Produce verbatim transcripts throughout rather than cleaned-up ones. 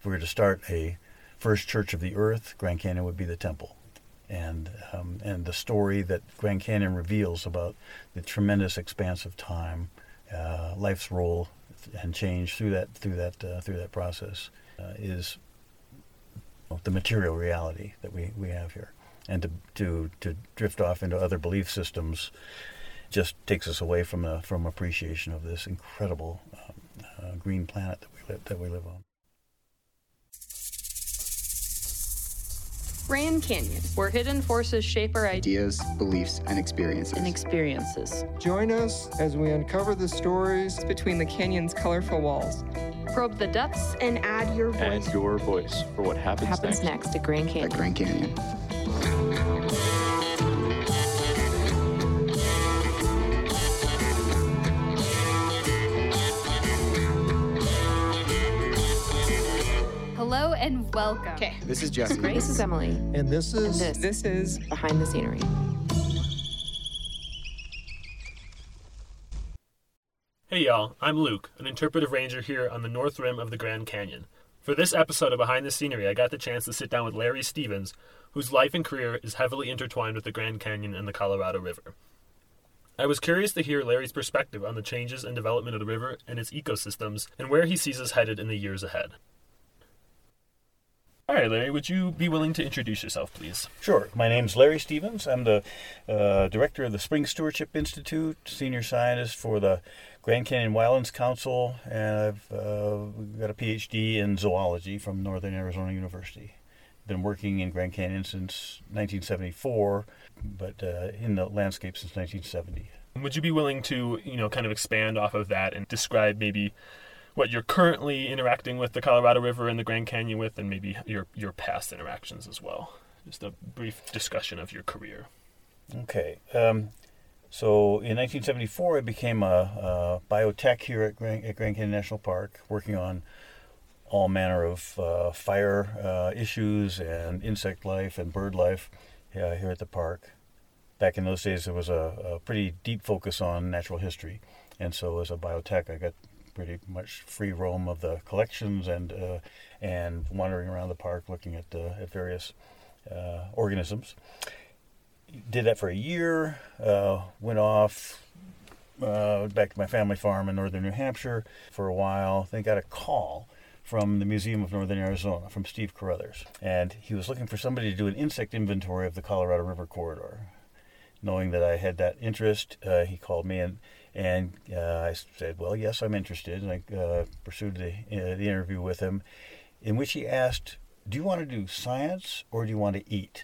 we were to start a first church of the earth, Grand Canyon would be the temple. And um, and the story that Grand Canyon reveals about the tremendous expanse of time, uh, life's role and change through that through that uh, through that process uh, is the material reality that we, we have here. And to, to to drift off into other belief systems just takes us away from the from appreciation of this incredible um, uh, green planet that we live that we live on. Grand Canyon, where hidden forces shape our ideas, beliefs, and experiences. and experiences. Join us as we uncover the stories between the canyon's colorful walls. Probe the depths and add your voice. Add your voice for what happens, happens next. next at Grand Canyon. At Grand Canyon. Hello and welcome. Okay. This is Jesse. This is Emily. And this is... And this, this is Behind the Scenery. Hey y'all, I'm Luke, an interpretive ranger here on the north rim of the Grand Canyon. For this episode of Behind the Scenery, I got the chance to sit down with Larry Stevens, whose life and career is heavily intertwined with the Grand Canyon and the Colorado River. I was curious to hear Larry's perspective on the changes and development of the river and its ecosystems, and where he sees us headed in the years ahead. All right, Larry, would you be willing to introduce yourself, please? Sure. My name's Larry Stevens. I'm the uh, director of the Spring Stewardship Institute, senior scientist for the Grand Canyon Wildlands Council, and I've uh, got a P H D in zoology from Northern Arizona University. Been working in Grand Canyon since nineteen seventy-four, but uh, in the landscape since nineteen seventy. Would you be willing to, you know, kind of expand off of that and describe maybe what you're currently interacting with the Colorado River and the Grand Canyon with, and maybe your your past interactions as well? Just a brief discussion of your career. Okay. Um, so in nineteen seventy-four, I became a, a biotech here at Grand, at Grand Canyon National Park, working on all manner of uh, fire uh, issues and insect life and bird life uh, here at the park. Back in those days, there was a, a pretty deep focus on natural history, and so as a biotech, I got pretty much free roam of the collections and uh, and wandering around the park looking at uh, at various uh, organisms. Did that for a year. Uh, went off uh, back to my family farm in northern New Hampshire for a while. Then got a call from the Museum of Northern Arizona from Steve Carruthers, and he was looking for somebody to do an insect inventory of the Colorado River corridor. Knowing that I had that interest, uh, he called me and. And uh, I said, well, yes, I'm interested. And I uh, pursued the, uh, the interview with him, in which he asked, do you want to do science or do you want to eat?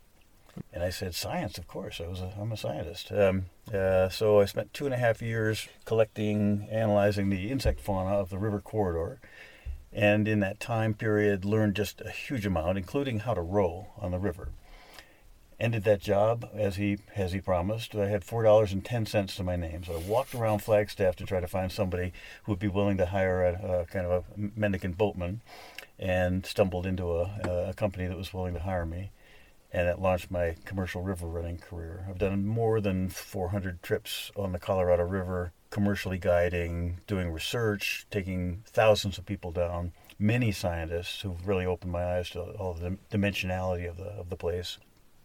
And I said, science, of course. I was a, I'm a scientist. Um, uh, so I spent two and a half years collecting, analyzing the insect fauna of the river corridor. And in that time period, learned just a huge amount, including how to row on the river. Ended that job as he as he promised. I had four dollars and ten cents to my name, so I walked around Flagstaff to try to find somebody who would be willing to hire a, a kind of a mendicant boatman, and stumbled into a, a company that was willing to hire me, and that launched my commercial river running career. I've done more than four hundred trips on the Colorado River, commercially guiding, doing research, taking thousands of people down. Many scientists who've really opened my eyes to all the dimensionality of the of the place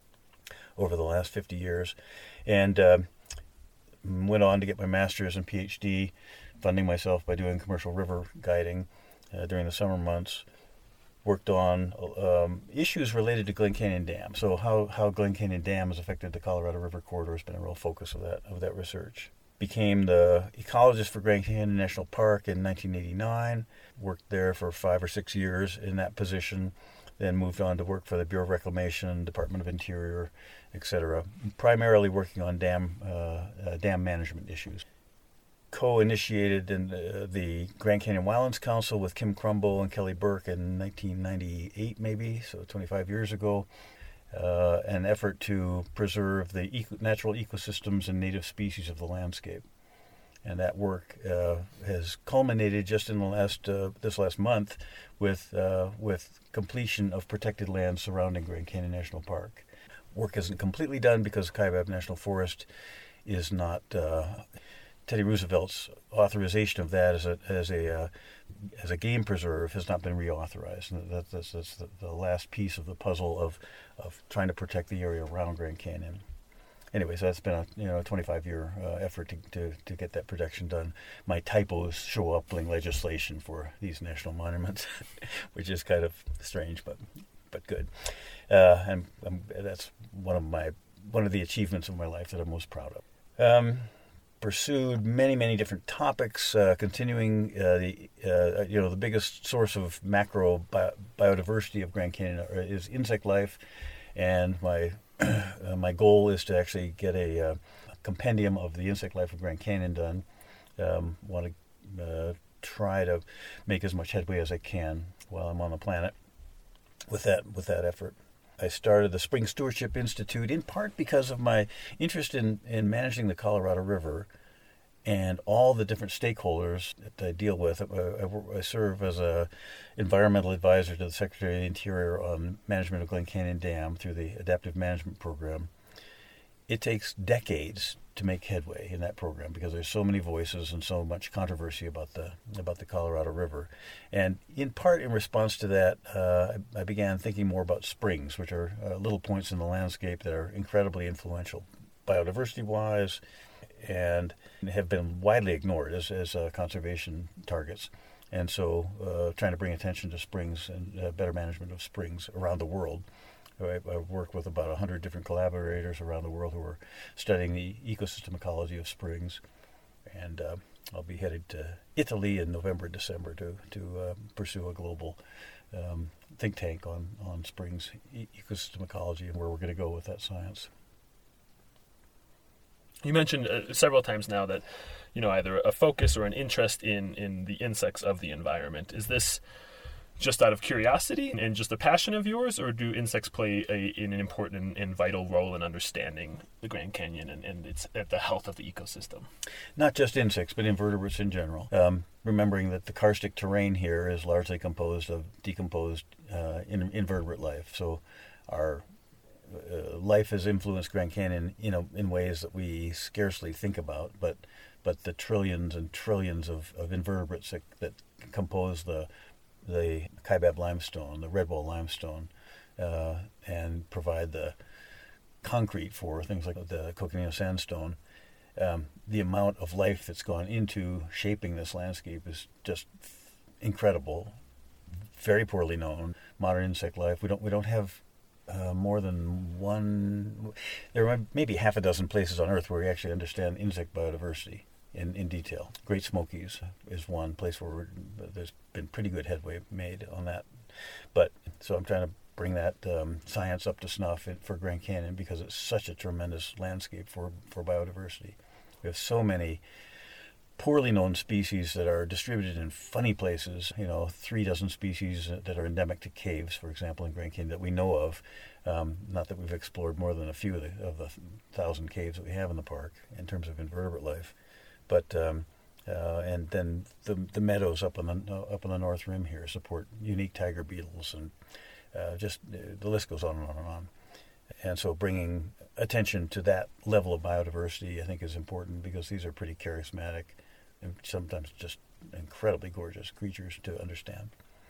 over the last fifty years, and uh, went on to get my master's and P H D, funding myself by doing commercial river guiding uh, during the summer months. Worked on um, issues related to Glen Canyon Dam. So how, how Glen Canyon Dam has affected the Colorado River corridor has been a real focus of that of that research. Became the ecologist for Grand Canyon National Park in nineteen eighty-nine. Worked there for five or six years in that position. Then moved on to work for the Bureau of Reclamation, Department of Interior, et cetera, primarily working on dam uh, uh, dam management issues. Co-initiated in the, the Grand Canyon Wildlands Council with Kim Crumble and Kelly Burke in nineteen ninety-eight, maybe, so twenty-five years ago, uh, an effort to preserve the eco- natural ecosystems and native species of the landscape. And that work uh, has culminated just in the last uh, this last month with uh, with completion of protected land surrounding Grand Canyon National Park. Work isn't completely done because Kaibab National Forest is not uh, Teddy Roosevelt's authorization of that as a as a uh, as a game preserve has not been reauthorized, and that, that's, that's the, the last piece of the puzzle of of trying to protect the area around Grand Canyon. Anyway, so that's been a you know a twenty-five year uh, effort to, to to get that protection done. My typos show up in legislation for these national monuments, which is kind of strange, but but good. Uh, and um, that's one of my one of the achievements of my life that I'm most proud of. Um, pursued many, many different topics, uh, continuing uh, the uh, you know the biggest source of macro bi- biodiversity of Grand Canyon is insect life, and my uh, my goal is to actually get a, uh, a compendium of the insect life of Grand Canyon done. Um, want to uh, try to make as much headway as I can while I'm on the planet with that with that effort. I started the Spring Stewardship Institute in part because of my interest in, in managing the Colorado River and all the different stakeholders that I deal with. I, I, I serve as a environmental advisor to the Secretary of the Interior on management of Glen Canyon Dam through the Adaptive Management Program. It takes decades to make headway in that program because there's so many voices and so much controversy about the about the Colorado River. And in part in response to that, uh, I, I began thinking more about springs, which are uh, little points in the landscape that are incredibly influential biodiversity-wise and have been widely ignored as, as uh, conservation targets. And so uh, trying to bring attention to springs and uh, better management of springs around the world. I, I work with about one hundred different collaborators around the world who are studying the ecosystem ecology of springs. And uh, I'll be headed to Italy in November, December to, to uh, pursue a global um, think tank on, on springs e- ecosystem ecology and where we're going to go with that science. You mentioned uh, several times now that, you know, either a focus or an interest in, in the insects of the environment. Is this just out of curiosity and just a passion of yours, or do insects play a, an important and vital role in understanding the Grand Canyon and, and its uh, the health of the ecosystem? Not just insects, but invertebrates in general. Um, remembering that the karstic terrain here is largely composed of decomposed uh, in, invertebrate life. So our uh, life has influenced Grand Canyon, you know, in ways that we scarcely think about, but but the trillions and trillions of, of invertebrates that, that compose the the Kaibab limestone, the red wall limestone, uh, and provide the concrete for things like the Coconino sandstone. Um, the amount of life that's gone into shaping this landscape is just incredible. Very poorly known. Modern insect life. We don't. We don't have uh, more than one. There are maybe half a dozen places on Earth where we actually understand insect biodiversity in, in detail. Great Smokies is one place where we're, there's been pretty good headway made on that. But so I'm trying to bring that um, science up to snuff in, for Grand Canyon because it's such a tremendous landscape for, for biodiversity. We have so many poorly known species that are distributed in funny places. You know, three dozen species that are endemic to caves, for example, in Grand Canyon that we know of. Um, not that we've explored more than a few of the, of the thousand caves that we have in the park in terms of invertebrate life. But um, uh, and then the the meadows up on the uh, up on the North Rim here support unique tiger beetles, and uh, just uh, the list goes on and on and on. And so bringing attention to that level of biodiversity, I think, is important because these are pretty charismatic and sometimes just incredibly gorgeous creatures to understand.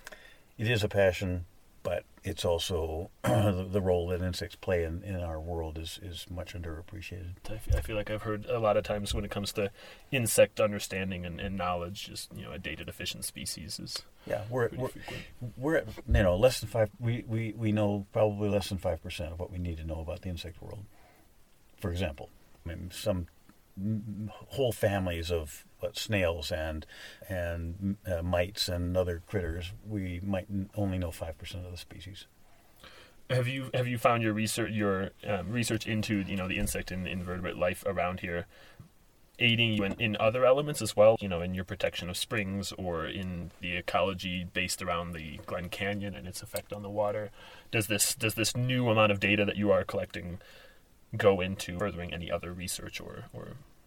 It is a passion, but it's also the, the role that insects play in, in our world is, is much underappreciated. I feel, I feel like I've heard a lot of times when it comes to insect understanding and, and knowledge, just, you know, a data deficient species is yeah. We're pretty we're, frequent. we're at, you know less than five. We, we, we know probably less than five percent of what we need to know about the insect world. For example, I mean, some whole families of what, snails and and uh, mites and other critters, we might only know five percent of the species. Have you have you found your research your um, research into you know the insect and invertebrate life around here aiding you in, in other elements as well? You know, in your protection of springs or in the ecology based around the Glen Canyon and its effect on the water. Does this does this new amount of data that you are collecting go into furthering any other research or, or...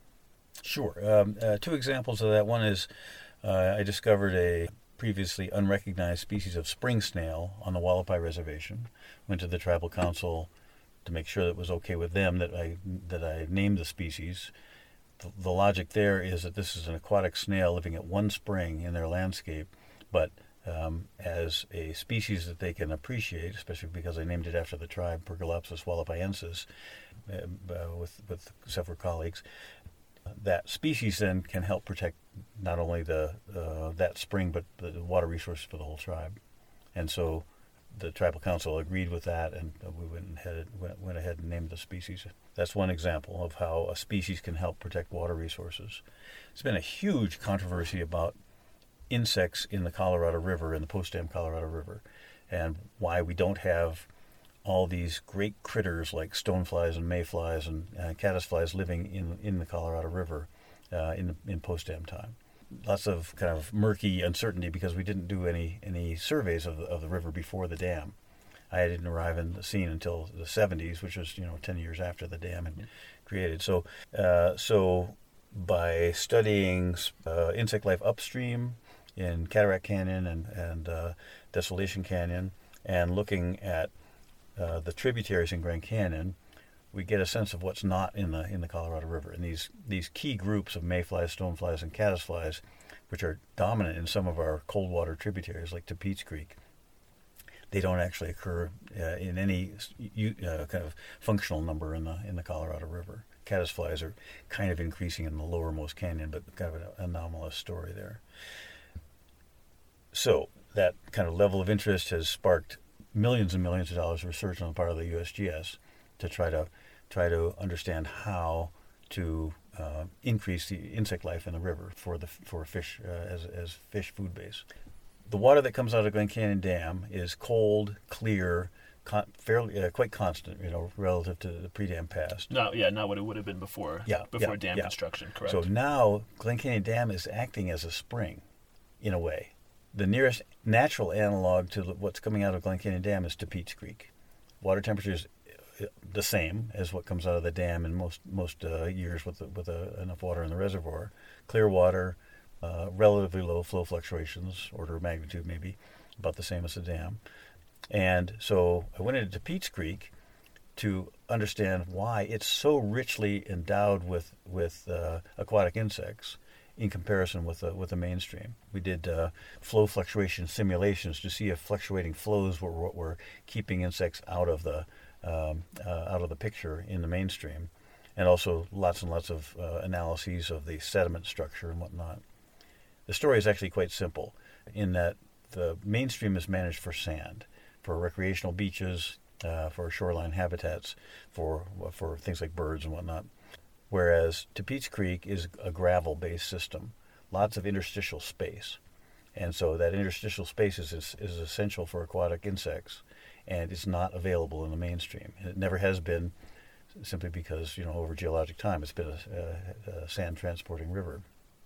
Sure. Um, uh, two examples of that. One is uh, I discovered a previously unrecognized species of spring snail on the Wallapai Reservation. Went to the tribal council to make sure that it was okay with them that I that I named the species. the, the logic there is that this is an aquatic snail living at one spring in their landscape, but um, as a species that they can appreciate, especially because I named it after the tribe, Pergolopsis wallopiensis, uh, uh, with, with several colleagues. That species then can help protect not only the uh, that spring, but the water resources for the whole tribe. And so the tribal council agreed with that, and we went ahead, went, went ahead and named the species. That's one example of how a species can help protect water resources. There's been a huge controversy about insects in the Colorado River, in the post-dam Colorado River, and why we don't have all these great critters like stoneflies and mayflies and uh, caddisflies living in in the Colorado River uh, in the, in post-dam time. Lots of kind of murky uncertainty because we didn't do any any surveys of the, of the river before the dam. I didn't arrive in the scene until the seventies, which was you know ten years after the dam had created. So uh, so by studying uh, insect life upstream in Cataract Canyon and and uh, Desolation Canyon, and looking at Uh, the tributaries in Grand Canyon, we get a sense of what's not in the in the Colorado River. And these these key groups of mayflies, stoneflies, and caddisflies, which are dominant in some of our cold water tributaries like Tapeats Creek, they don't actually occur uh, in any uh, kind of functional number in the in the Colorado River. Caddisflies are kind of increasing in the lowermost canyon, but kind of an anomalous story there. So that kind of level of interest has sparked millions and millions of dollars of research on the part of the U S G S to try to try to understand how to uh, increase the insect life in the river for the for fish uh, as as fish food base. The water that comes out of Grand Canyon Dam is cold, clear, con- fairly uh, quite constant, you know, relative to the pre-dam past. No, yeah, not what it would have been before. Yeah, before yeah, dam yeah. construction, correct? So now Grand Canyon Dam is acting as a spring, in a way. The nearest natural analog to what's coming out of Grand Canyon Dam is Tapeats Creek. Water temperature is the same as what comes out of the dam in most most uh, years with the, with uh, enough water in the reservoir. Clear water, uh, relatively low flow fluctuations, order of magnitude maybe about the same as the dam. And so I went into Tapeats Creek to understand why it's so richly endowed with with uh, aquatic insects in comparison with the, with the mainstream. We did uh, flow fluctuation simulations to see if fluctuating flows were what were keeping insects out of the um, uh, out of the picture in the mainstream, and also lots and lots of uh, analyses of the sediment structure and whatnot. The story is actually quite simple in that the mainstream is managed for sand, for recreational beaches, uh, for shoreline habitats, for for things like birds and whatnot. Whereas Tapeats Creek is a gravel-based system, lots of interstitial space. And so that interstitial space is, is, is essential for aquatic insects, and it's not available in the mainstream. And it never has been, simply because, you know, over geologic time, it's been a, a, a sand-transporting river.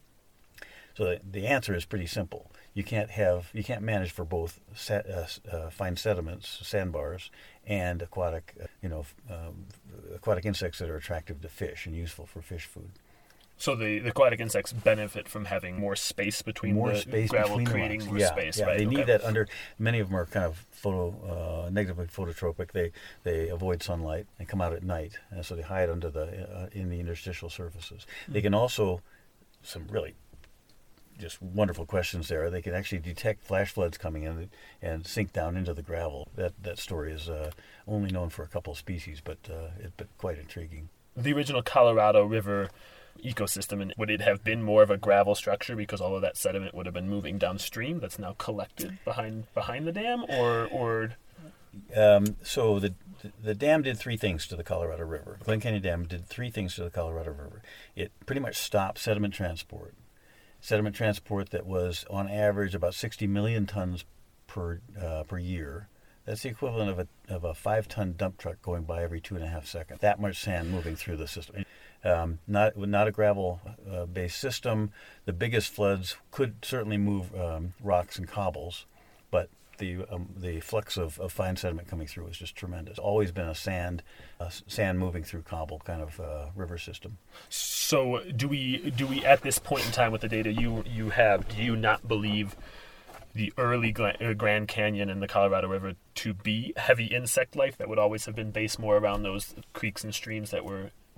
So the, the answer is pretty simple. You can't have, you can't manage for both set, uh, uh, fine sediments, sandbars, and aquatic, uh, you know, um, aquatic insects that are attractive to fish and useful for fish food. So the, the aquatic insects benefit from having more space between more the space gravel, between creating rocks. more yeah, space, yeah, right? They Okay. need that under. Many of them are kind of photo, uh, negatively phototropic. They they avoid sunlight and come out at night, and so they hide under the uh, in the interstitial surfaces. Mm-hmm. They can also, some really just wonderful questions there. They can actually detect flash floods coming in and sink down into the gravel. That that story is uh, only known for a couple of species, but uh, it, but quite intriguing. The original Colorado River ecosystem, and would it have been more of a gravel structure because all of that sediment would have been moving downstream that's now collected behind behind the dam, or or um, so the the dam did three things to the Colorado River. Glen Canyon Dam did three things to the Colorado River. It pretty much stopped sediment transport. Sediment transport that was on average about sixty million tons per uh, per year. That's the equivalent of a of a five ton dump truck going by every two and a half seconds. That much sand moving through the system. Um, not not a gravel uh, based system. The biggest floods could certainly move um, rocks and cobbles, but the um, the flux of, of fine sediment coming through is just tremendous. Always been a sand uh, sand moving through cobble kind of uh, river system. So do we do we at this point in time with the data you you have, do you not believe the early Grand Canyon and the Colorado River to be heavy insect life that would always have been based more around those creeks and streams that were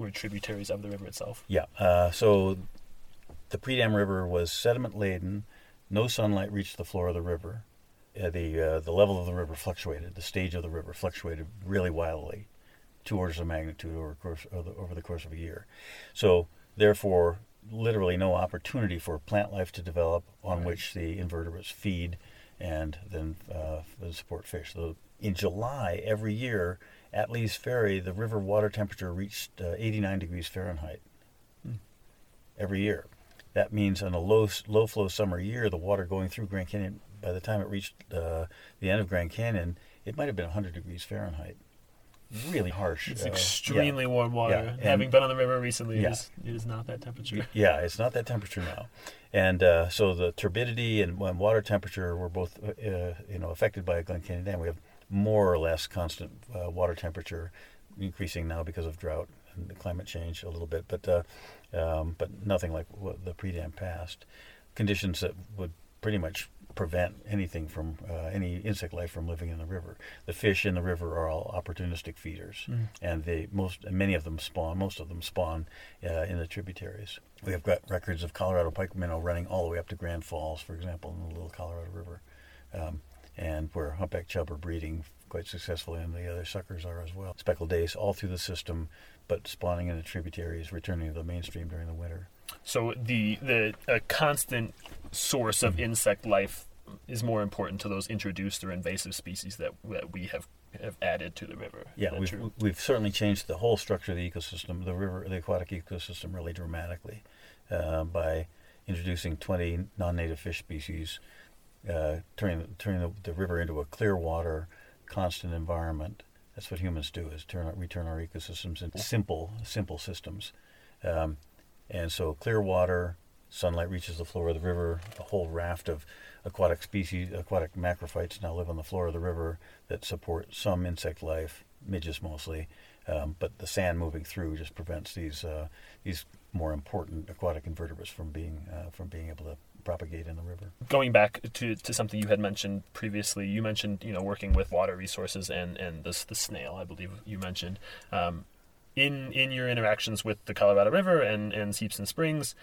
were tributaries of the river itself. Yeah. Uh, so the pre-dam river was sediment laden. No sunlight reached the floor of the river. Uh, the uh, the level of the river fluctuated. The stage of the river fluctuated really wildly, two orders of magnitude over, course, over, the, over the course of a year. So therefore, literally no opportunity for plant life to develop on right. which the invertebrates feed and then uh, support fish. So in July every year at Lee's Ferry, the river water temperature reached uh, eighty-nine degrees Fahrenheit hmm. every year. That means in a low low flow summer year, the water going through Grand Canyon, by the time it reached uh, the end of Grand Canyon, it might have been one hundred degrees Fahrenheit. Really harsh. It's uh, extremely yeah. warm water. Yeah. Having been on the river recently, yeah. it, is, it is not that temperature. Yeah, it's not that temperature now. And uh, so the turbidity and water temperature were both uh, you know, affected by Glen Canyon Dam. We have more or less constant uh, water temperature, increasing now because of drought and the climate change a little bit, but uh, um, but nothing like what the pre-dam past. Conditions that would pretty much prevent anything from uh, any insect life from living in the river. The fish in the river are all opportunistic feeders, mm. and they most many of them spawn. Most of them spawn uh, in the tributaries. We have got records of Colorado pike minnow running all the way up to Grand Falls, for example, in the Little Colorado River, um, and where humpback chub are breeding quite successfully, and the other suckers are as well. Speckled dace all through the system, but spawning in the tributaries, returning to the mainstream during the winter. So the the a constant source of insect life is more important to those introduced or invasive species that that we have, have added to the river. Yeah, we've true? we've certainly changed the whole structure of the ecosystem, the river, the aquatic ecosystem, really dramatically uh, by introducing twenty non-native fish species, uh, turning turning the, the river into a clear water, constant environment. That's what humans do: is turn return our ecosystems into simple simple systems. Um, And so clear water, sunlight reaches the floor of the river, a whole raft of aquatic species, aquatic macrophytes now live on the floor of the river that support some insect life, midges mostly, um, but the sand moving through just prevents these uh, these more important aquatic invertebrates from being uh, from being able to propagate in the river. Going back to, to something you had mentioned previously, you mentioned you know working with water resources and and this the snail, I believe you mentioned. Um, In in your interactions with the Colorado River and, and Seeps and Springs,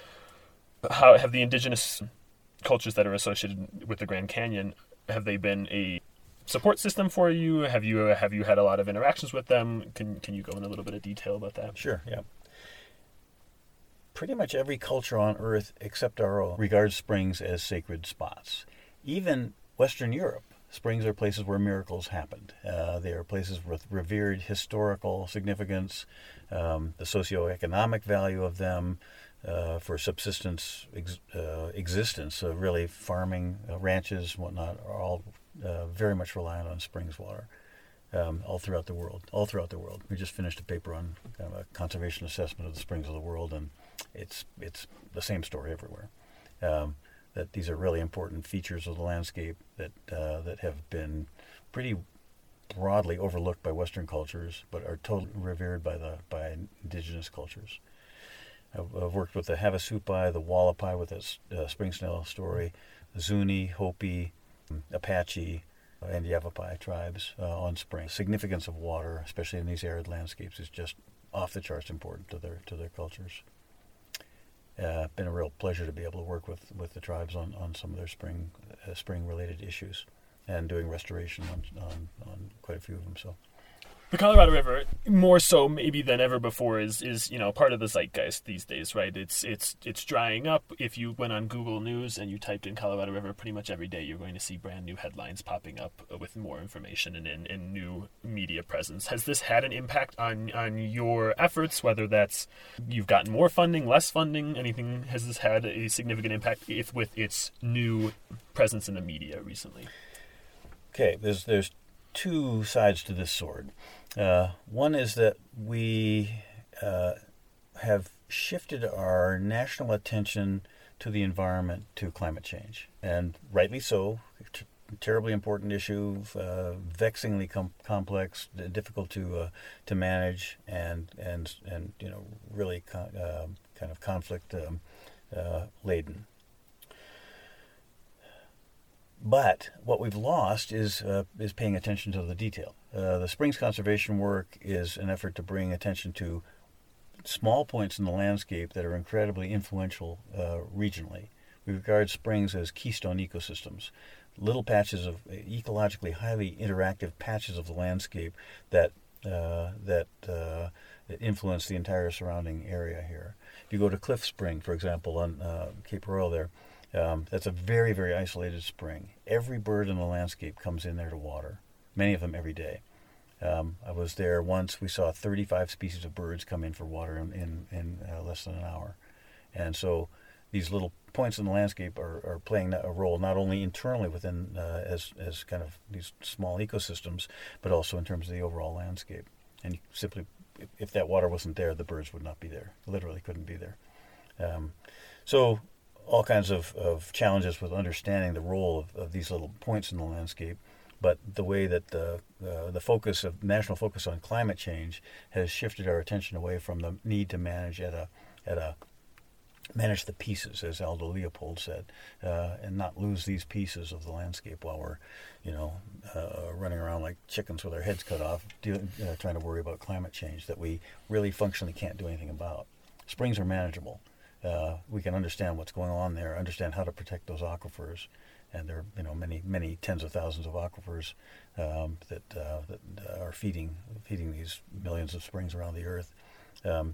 how have the indigenous cultures that are associated with the Grand Canyon, have they been a support system for you? Have you have you had a lot of interactions with them? Can can you go in a little bit of detail about that? Sure, yeah. Pretty much every culture on Earth except our own regards springs as sacred spots. Even Western Europe. Springs are places where miracles happened. Uh, they are places with revered historical significance, um, the socioeconomic value of them uh, for subsistence ex- uh, existence. Uh, really, farming, uh, ranches, whatnot, are all uh, very much reliant on springs water um, all throughout the world. All throughout the world. We just finished a paper on kind of a conservation assessment of the springs of the world, and it's it's the same story everywhere. Um, that these are really important features of the landscape that uh, that have been pretty broadly overlooked by Western cultures, but are totally revered by the by indigenous cultures. I've, I've worked with the Havasupai, the Wallapai with its uh, spring snail story, Zuni, Hopi, Apache, and Yavapai tribes uh, on spring. The significance of water, especially in these arid landscapes, is just off the charts important to their to their cultures. Uh, been a real pleasure to be able to work with, with the tribes on, on some of their spring uh, spring related issues and doing restoration on, on on quite a few of them. So the Colorado River, more so maybe than ever before, is is you know part of the zeitgeist these days, right? It's it's it's drying up. If you went on Google News and you typed in Colorado River, pretty much every day you're going to see brand new headlines popping up with more information and, and, and new media presence. Has this had an impact on on your efforts? Whether that's you've gotten more funding, less funding, anything? Has this had a significant impact if with its new presence in the media recently? Okay, there's there's two sides to this sword. Uh, one is that we uh, have shifted our national attention to the environment to climate change, and rightly so. T- terribly important issue, uh, vexingly com- complex, difficult to uh, to manage, and and and you know really con- uh, kind of conflict um, uh, laden. But what we've lost is uh, is paying attention to the detail. Uh, the springs conservation work is an effort to bring attention to small points in the landscape that are incredibly influential uh, regionally. We regard springs as keystone ecosystems, little patches of ecologically highly interactive patches of the landscape that uh, that, uh, that influence the entire surrounding area here. If you go to Cliff Spring, for example, on uh, Cape Royal there, um, that's a very, very isolated spring. Every bird in the landscape comes in there to water, many of them every day. Um, I was there once. We saw thirty-five species of birds come in for water in, in, in uh, less than an hour. And so these little points in the landscape are, are playing a role not only internally within uh, as as kind of these small ecosystems, but also in terms of the overall landscape. And simply, if, if that water wasn't there, the birds would not be there. Literally couldn't be there. Um, so all kinds of, of challenges with understanding the role of, of these little points in the landscape. But the way that the uh, the focus of national focus on climate change has shifted our attention away from the need to manage at a at a manage the pieces, as Aldo Leopold said, uh, and not lose these pieces of the landscape while we're, you know, uh, running around like chickens with our heads cut off, dealing, uh, trying to worry about climate change that we really functionally can't do anything about. Springs are manageable. Uh, we can understand what's going on there, understand how to protect those aquifers, and there are, you know, many, many tens of thousands of aquifers um, that uh, that are feeding feeding these millions of springs around the earth. Um,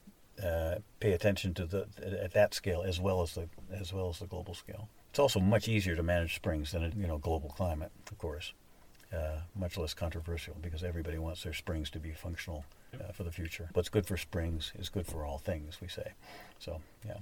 Uh, pay attention to the at that scale as well as the as well as the global scale. It's also much easier to manage springs than a, you know global climate, of course. Uh, much less controversial because everybody wants their springs to be functional uh, for the future. What's good for springs is good for all things, we say. So yeah.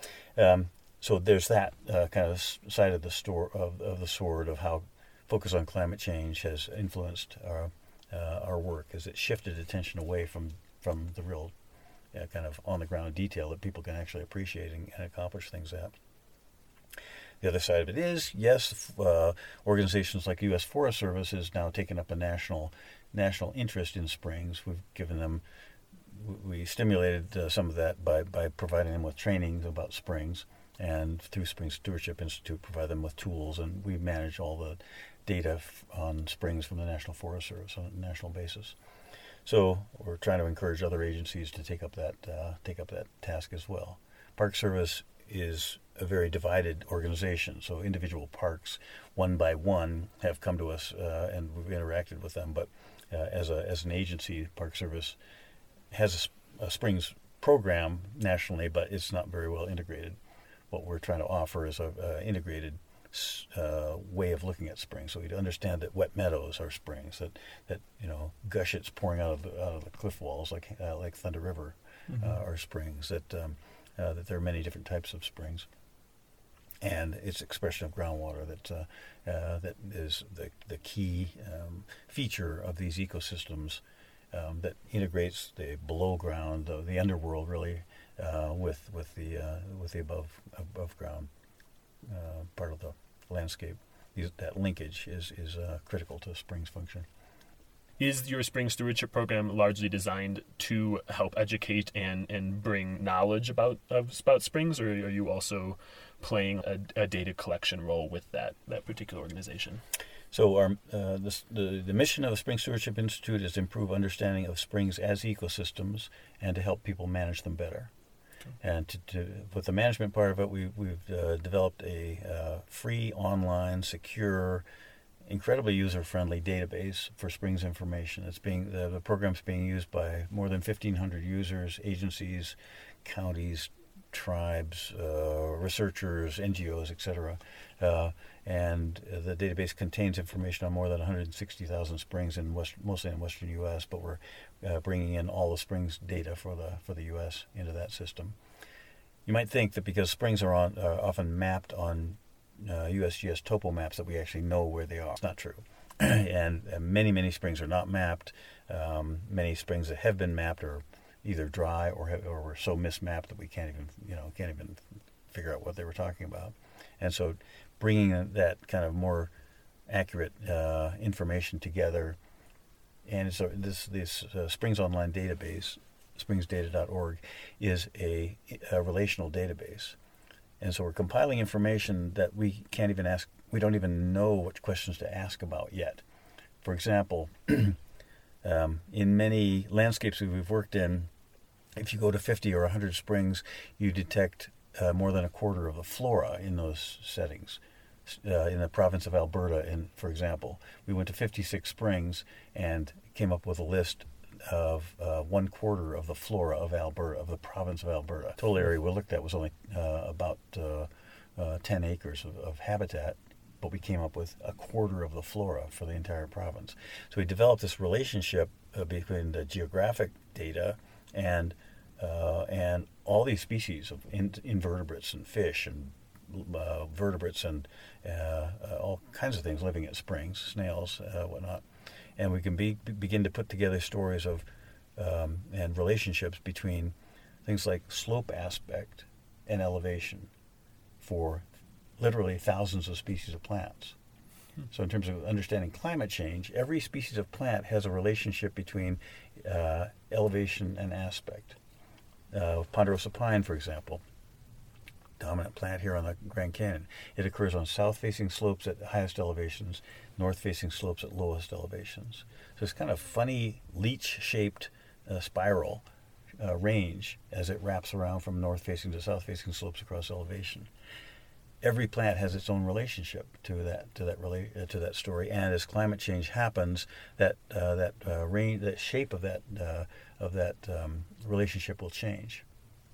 Um, so there's that uh, kind of side of the store of, of the sword of how focus on climate change has influenced our uh, our work, as it shifted attention away from from the real Uh, kind of on-the-ground detail that people can actually appreciate and, and accomplish things at. The other side of it is, yes, uh, organizations like U S Forest Service has now taken up a national national interest in springs. We've given them, we stimulated uh, some of that by, by providing them with training about springs, and through Spring Stewardship Institute provide them with tools, and we manage all the data f- on springs from the National Forest Service on a national basis. So we're trying to encourage other agencies to take up that uh, take up that task as well. Park Service is a very divided organization, so individual parks, one by one, have come to us uh, and we've interacted with them. But uh, as a as an agency, Park Service has a, a springs program nationally, but it's not very well integrated. What we're trying to offer is a, a integrated Uh, way of looking at springs, so we understand that wet meadows are springs, that that you know gushets pouring out of the, out of the cliff walls like uh, like Thunder River mm-hmm. uh, are springs. That um, uh, that there are many different types of springs, and it's expression of groundwater that uh, uh, that is the the key um, feature of these ecosystems um, that integrates the below ground, the, the underworld, really uh, with with the uh, with the above above ground uh, part of the landscape. These, that linkage is is uh, critical to springs function. Is your spring stewardship program largely designed to help educate and, and bring knowledge about of, about springs, or are you also playing a, a data collection role with that, that particular organization? So our uh, this, the the mission of the Spring Stewardship Institute is to improve understanding of springs as ecosystems and to help people manage them better. And to, to, with the management part of it, we, we've uh, developed a uh, free, online, secure, incredibly user-friendly database for springs information. It's being the, the program's being used by more than fifteen hundred users, agencies, counties, tribes, uh, researchers, N G Os, et cetera. Uh, and uh, the database contains information on more than one hundred sixty thousand springs, in West, mostly in western U S, but we're uh, bringing in all the springs data for the for the U S into that system. You might think that because springs are on, uh, often mapped on uh, U S G S topo maps that we actually know where they are. It's not true. and uh, many, many springs are not mapped. Um, many springs that have been mapped are either dry or have, or were so mismapped that we can't even you know can't even figure out what they were talking about. And so, bringing that kind of more accurate uh, information together, and so this this uh, Springs Online database, springs data dot org, is a, a relational database, and so we're compiling information that we can't even ask. We don't even know what questions to ask about yet. For example, um, in many landscapes that we've worked in, if you go to fifty or one hundred springs, you detect uh, more than a quarter of the flora in those settings. Uh, in the province of Alberta, in, for example, we went to fifty-six springs and came up with a list of uh, one quarter of the flora of Alberta, of the province of Alberta. Total area we looked at was only uh, about uh, uh, ten acres of, of habitat, but we came up with a quarter of the flora for the entire province. So we developed this relationship uh, between the geographic data and uh, and all these species of in, invertebrates and fish and uh, vertebrates and uh, uh, all kinds of things living at springs, snails, uh, whatnot. And we can be, begin to put together stories of um, and relationships between things like slope aspect and elevation for literally thousands of species of plants. Hmm. So in terms of understanding climate change, every species of plant has a relationship between uh, elevation and aspect. Uh, Ponderosa pine, for example, dominant plant here on the Grand Canyon. It occurs on south-facing slopes at the highest elevations, north-facing slopes at lowest elevations. So it's kind of funny leech-shaped uh, spiral uh, range as it wraps around from north-facing to south-facing slopes across elevation. Every plant has its own relationship to that to that rela- uh, to that story, and as climate change happens, that uh, that uh, range, that shape of that uh, of that um, relationship will change.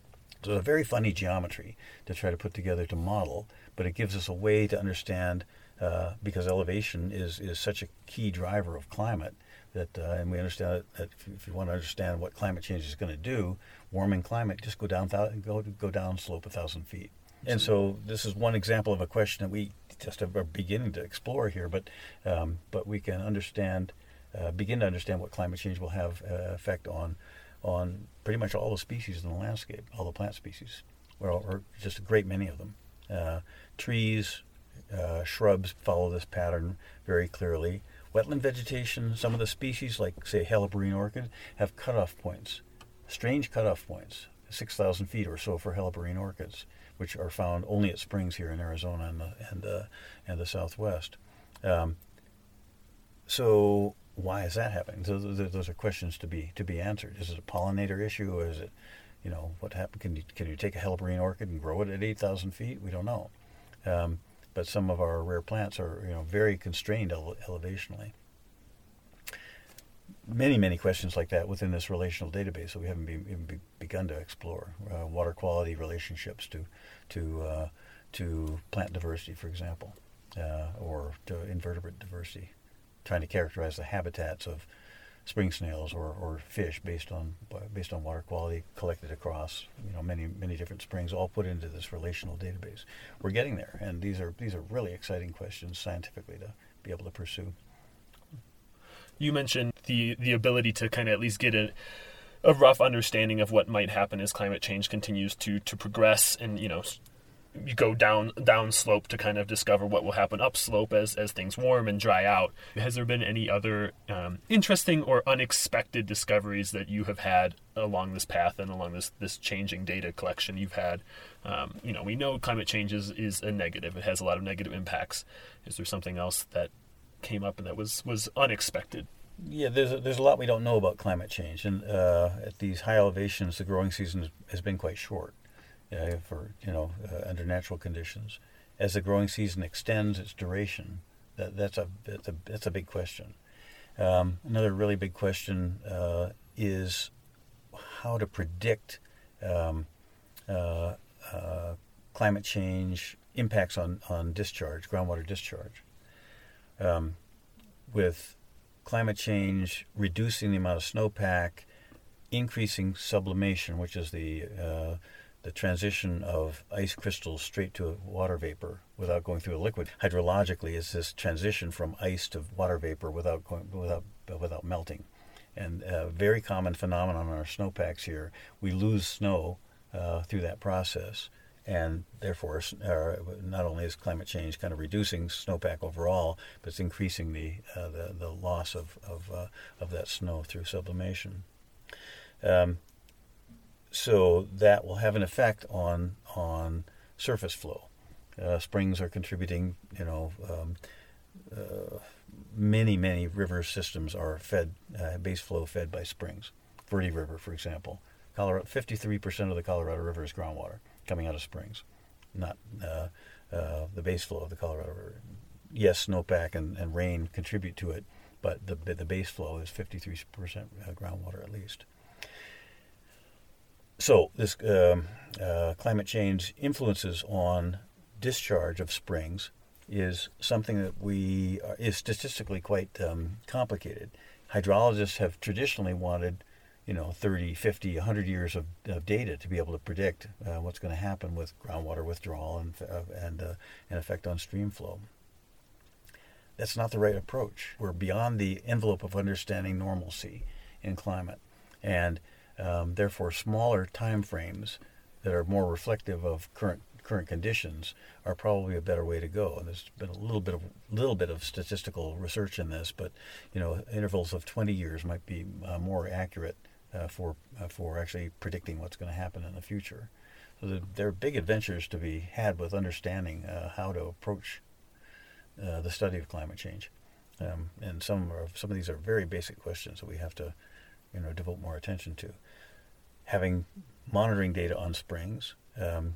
So it's a very funny geometry to try to put together to model, but it gives us a way to understand, uh, because elevation is, is such a key driver of climate, that uh, and we understand that if you, if you want to understand what climate change is going to do, warming climate, just go down go go down slope a thousand feet. And so this is one example of a question that we just are beginning to explore here, but um, but we can understand, uh, begin to understand what climate change will have uh, effect on on pretty much all the species in the landscape, all the plant species, or, or just a great many of them. Uh, trees, uh, shrubs follow this pattern very clearly. Wetland vegetation, some of the species, like, say, Helleborine orchid, have cutoff points, strange cutoff points, six thousand feet or so for Helleborine orchids, which are found only at springs here in Arizona and the, and, uh, and the Southwest. Um, so why is that happening? So th- those are questions to be to be answered. Is it a pollinator issue, or is it, you know, what happened? Can you can you take a Helleborine orchid and grow it at eight thousand feet? We don't know. Um, but some of our rare plants are, you know, very constrained ele- elevationally. Many, many questions like that within this relational database that we haven't be, even be, begun to explore. Uh, water quality relationships to to uh, to plant diversity, for example, uh, or to invertebrate diversity, trying to characterize the habitats of spring snails or, or fish based on based on water quality collected across, you know, many many different springs, all put into this relational database. We're getting there, and these are these are really exciting questions scientifically to be able to pursue. You mentioned the the ability to kind of at least get a a rough understanding of what might happen as climate change continues to to progress, and, you know, you go down down slope to kind of discover what will happen upslope as as things warm and dry out. Has there been any other um, interesting or unexpected discoveries that you have had along this path and along this this changing data collection you've had? Um, you know, we know climate change is, is a negative. It has a lot of negative impacts. Is there something else that came up and that was, was unexpected? Yeah, there's a, there's a lot we don't know about climate change, and uh, at these high elevations, the growing season has been quite short. Uh, for you know, uh, under natural conditions, as the growing season extends its duration, that that's a that's a that's a big question. Um, another really big question uh, is how to predict um, uh, uh, climate change impacts on on discharge, groundwater discharge. Um, with climate change reducing the amount of snowpack, increasing sublimation, which is the uh, the transition of ice crystals straight to water vapor without going through a liquid. Hydrologically, it's this transition from ice to water vapor without going, without without melting, and a very common phenomenon on our snowpacks here. We lose snow uh, through that process, and therefore, uh, not only is climate change kind of reducing snowpack overall, but it's increasing the uh, the, the loss of of uh, of that snow through sublimation. Um, So that will have an effect on on surface flow. Uh, springs are contributing. You know, um, uh, many many river systems are fed uh, base flow fed by springs. Verde River, for example, Colorado, fifty-three percent of the Colorado River is groundwater coming out of springs, not uh, uh, the base flow of the Colorado River. Yes, snowpack and, and rain contribute to it, but the the base flow is fifty-three percent groundwater at least. So this um, uh, climate change influences on discharge of springs is something that we are, is statistically quite um, complicated. Hydrologists have traditionally wanted, you know, thirty, fifty, one hundred years of, of data to be able to predict uh, what's going to happen with groundwater withdrawal and uh, and uh, an effect on stream flow. That's not the right approach. We're beyond the envelope of understanding normalcy in climate, and um, therefore smaller time frames that are more reflective of current current conditions are probably a better way to go. And there's been a little bit of little bit of statistical research in this, but you know, intervals of twenty years might be uh, more accurate uh, for uh, for actually predicting what's going to happen in the future. So the, there are big adventures to be had with understanding uh, how to approach uh, the study of climate change. Um, and some are, some of these are very basic questions that we have to, you know, devote more attention to. Having monitoring data on springs um,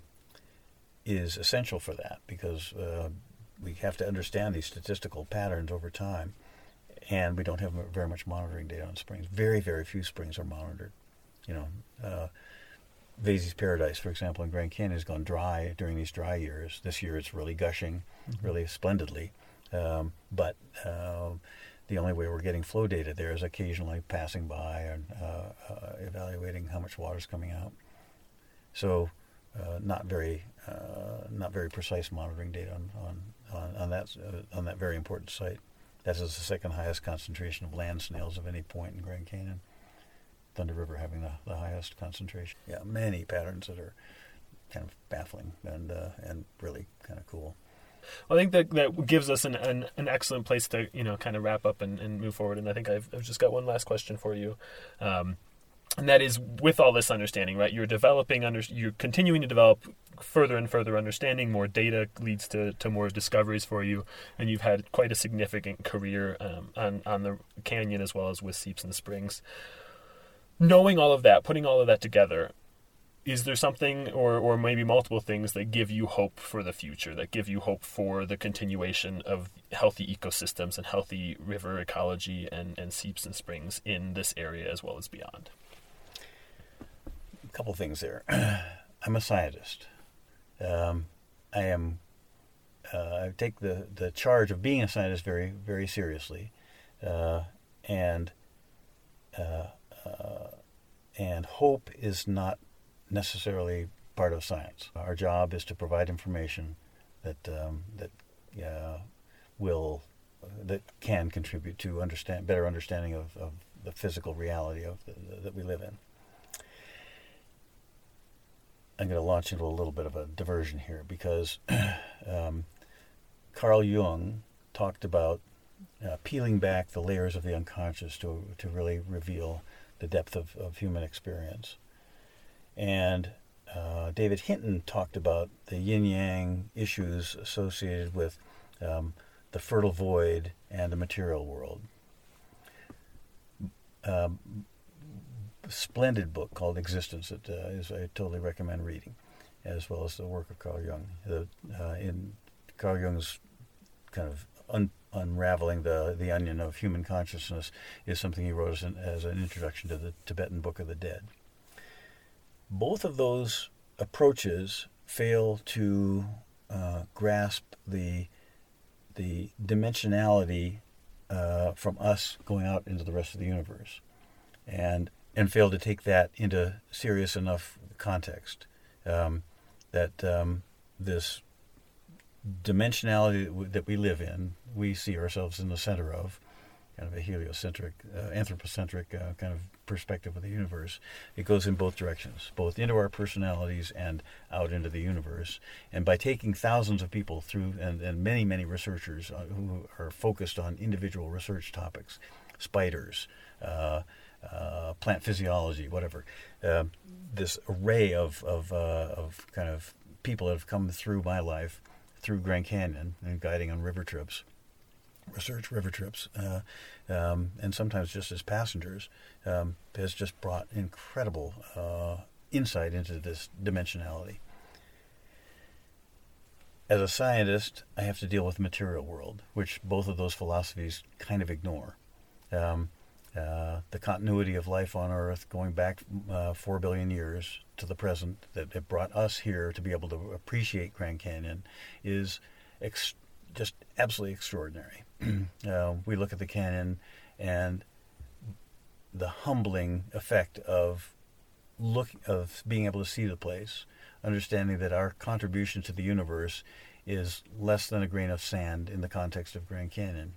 is essential for that, because uh, we have to understand these statistical patterns over time, and we don't have very much monitoring data on springs. Very, very few springs are monitored. You know, uh, Vasey's Paradise, for example, in Grand Canyon has gone dry during these dry years. This year it's really gushing, mm-hmm. really splendidly, um, but uh, the only way we're getting flow data there is occasionally passing by and uh, uh, evaluating how much water is coming out. So, uh, not very, uh, not very precise monitoring data on on, on, on that uh, on that very important site. That is the second highest concentration of land snails of any point in Grand Canyon. Thunder River having the, the highest concentration. Yeah, many patterns that are kind of baffling and uh, and really kind of cool. Well, I think that that gives us an, an, an excellent place to, you know, kind of wrap up and, and move forward. And I think I've, I've just got one last question for you. Um, and that is, with all this understanding, right, you're developing, under, you're continuing to develop further and further understanding. More data leads to, to more discoveries for you. And you've had quite a significant career um, on, on the canyon as well as with Seeps and Springs. Knowing all of that, putting all of that together, is there something or, or maybe multiple things that give you hope for the future, that give you hope for the continuation of healthy ecosystems and healthy river ecology and, and seeps and springs in this area as well as beyond? A couple things there. I'm a scientist. Um, I am. Uh, I take the, the charge of being a scientist very, very seriously. Uh, and uh, uh, and hope is not necessarily part of science. Our job is to provide information that um, that uh, will uh, that can contribute to understand better understanding of, of the physical reality of the, the, that we live in. I'm going to launch into a little bit of a diversion here because um, Carl Jung talked about uh, peeling back the layers of the unconscious to to really reveal the depth of, of human experience. And uh, David Hinton talked about the yin-yang issues associated with um, the fertile void and the material world. Um, splendid book called Existence that uh, is, I totally recommend reading, as well as the work of Carl Jung. The, uh, in Carl Jung's kind of un- unraveling the, the onion of human consciousness is something he wrote as an, as an introduction to the Tibetan Book of the Dead. Both of those approaches fail to uh, grasp the the dimensionality uh, from us going out into the rest of the universe, and and fail to take that into serious enough context um, that um, this dimensionality that we live in, we see ourselves in the center of, kind of a heliocentric, uh, anthropocentric uh, kind of perspective of the universe. It goes in both directions, both into our personalities and out into the universe. And by taking thousands of people through, and, and many, many researchers uh, who are focused on individual research topics, spiders, uh, uh, plant physiology, whatever, uh, this array of, of, uh, of kind of people that have come through my life, through Grand Canyon and guiding on river trips, research river trips, uh, um, and sometimes just as passengers, um, has just brought incredible uh, insight into this dimensionality. As a scientist, I have to deal with the material world, which both of those philosophies kind of ignore. Um, uh, the continuity of life on Earth going back uh, four billion years to the present that it brought us here to be able to appreciate Grand Canyon is ex- just absolutely extraordinary. uh, we look at the canyon and the humbling effect of look of being able to see the place, understanding that our contribution to the universe is less than a grain of sand in the context of Grand Canyon,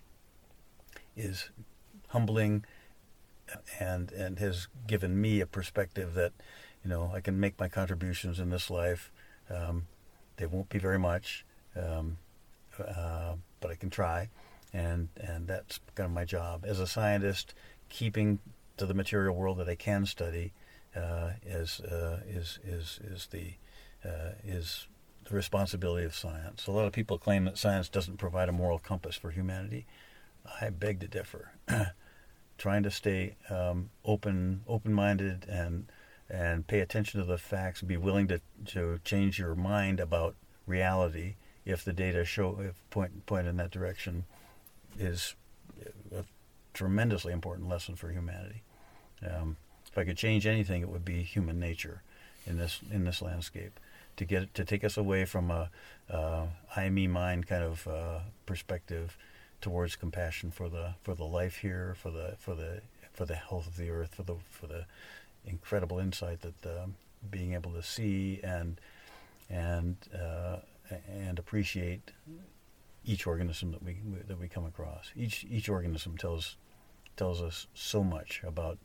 is humbling, and and has given me a perspective that, you know, I can make my contributions in this life. Um, they won't be very much, um, uh, but I can try, and and that's kind of my job as a scientist, keeping to the material world that I can study. Uh, is uh, is is is the uh, is the responsibility of science. A lot of people claim that science doesn't provide a moral compass for humanity. I beg to differ. Trying to stay um, open, open-minded, and and pay attention to the facts. Be willing to to change your mind about reality if the data show if point point in that direction is a tremendously important lesson for humanity. Um, If I could change anything, it would be human nature in this in this landscape, to get to take us away from a uh, I, me, mine kind of uh, perspective towards compassion for the for the life here, for the for the for the health of the earth, for the for the incredible insight that um, being able to see and and uh, and appreciate each organism that we that we come across. Each each organism tells tells us so much about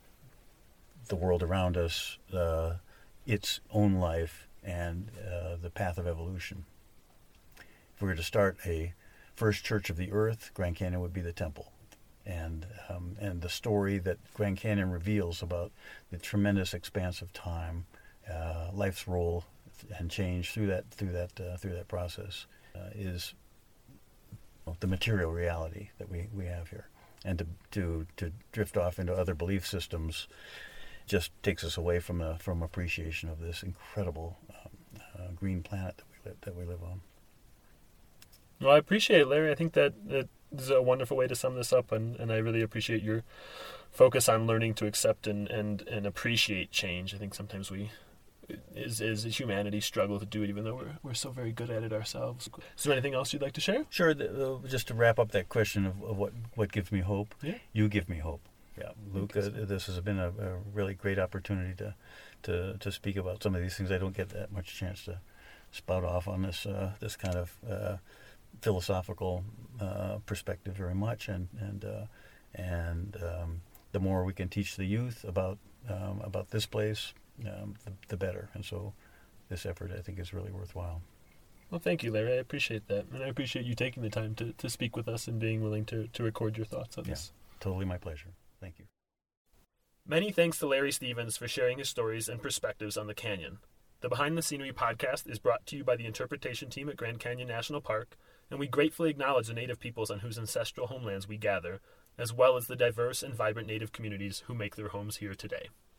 the world around us, uh, its own life, and uh, the path of evolution. If we were to start a first church of the earth, Grand Canyon would be the temple. And um, and the story that Grand Canyon reveals about the tremendous expanse of time, uh, life's role and change through that through that uh, through that process uh, is the material reality that we, we have here. And to, to to drift off into other belief systems just takes us away from a, from appreciation of this incredible um, uh, green planet that we live, that we live on. Well, I appreciate it, Larry. I think that it is a wonderful way to sum this up, and, and I really appreciate your focus on learning to accept and, and, and appreciate change. I think sometimes we, as, as humanity, struggle to do it, even though we're we're so very good at it ourselves. Is there anything else you'd like to share? Sure. The, uh, just to wrap up that question of, of what, what gives me hope, Yeah. You give me hope. Yeah, Luke, uh, this has been a, a really great opportunity to, to to speak about some of these things. I don't get that much chance to spout off on this uh, this kind of uh, philosophical uh, perspective very much, and and uh, and um, the more we can teach the youth about um, about this place, um, the, the better. And so, this effort, I think, is really worthwhile. Well, thank you, Larry. I appreciate that, and I appreciate you taking the time to, to speak with us and being willing to, to record your thoughts on Yeah, this. Totally my pleasure. Thank you. Many thanks to Larry Stevens for sharing his stories and perspectives on the canyon. The Behind the Scenery podcast is brought to you by the interpretation team at Grand Canyon National Park, and we gratefully acknowledge the native peoples on whose ancestral homelands we gather, as well as the diverse and vibrant native communities who make their homes here today.